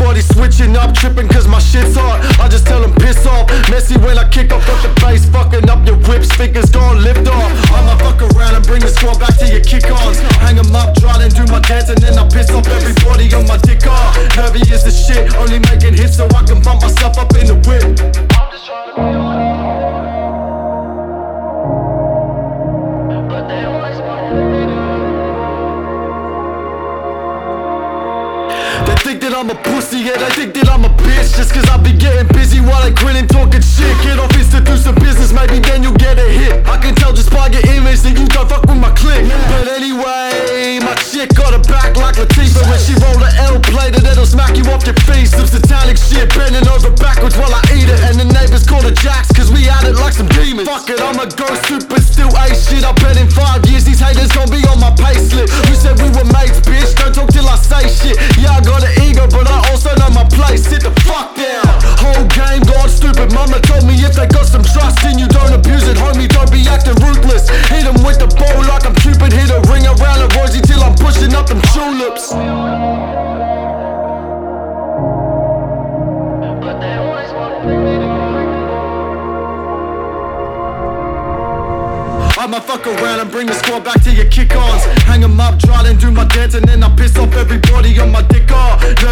Everybody switching up, tripping cause my shit's hot. I just tell them piss off. Messy when I kick off the bass, fucking up your whips, fingers gon' lift off. I'ma fuck around and bring the squad back to your kick-ons. Hang 'em up, try and do my dance, and then I piss off everybody on my dick off. Nervy is the shit, only making hits so I can bump myself up in the whip. I'm just trying to be on it. But they always want me to. They think that I'm a pussy, yeah, they think that I'm a bitch. Just cause I be getting busy while they grinning, talking shit. Get off Insta, do some business, maybe then you'll get a hit. I can tell just by your image that you don't fuck with my clique. But anyway, my chick got a back like Latifah. When she roll a L plated, it'll smack you off your feet. Some satanic shit, bending over backwards while I eat it. And the neighbors call the jacks, cause we at it like some demons. Fuck it, I'ma go super, still ain't shit. I bet in 5 years these haters gon' be on my payslip. You said we were mates, bitch, don't talk till I say shit. Yeah, I got an ego, but I also know my place. Sit the fuck down. Whole game gone stupid. Mama told me if they got some trust in you, don't abuse it, homie. Don't be acting ruthless. Hit 'em with the bow like I'm Cupid. Hit a ring around a rosy till I'm pushing up them tulips. But they always want me to. I'ma fuck around and bring the squad back to your kick-ons. Hang 'em up, try and do my dance, and then I piss off everybody on my dick off.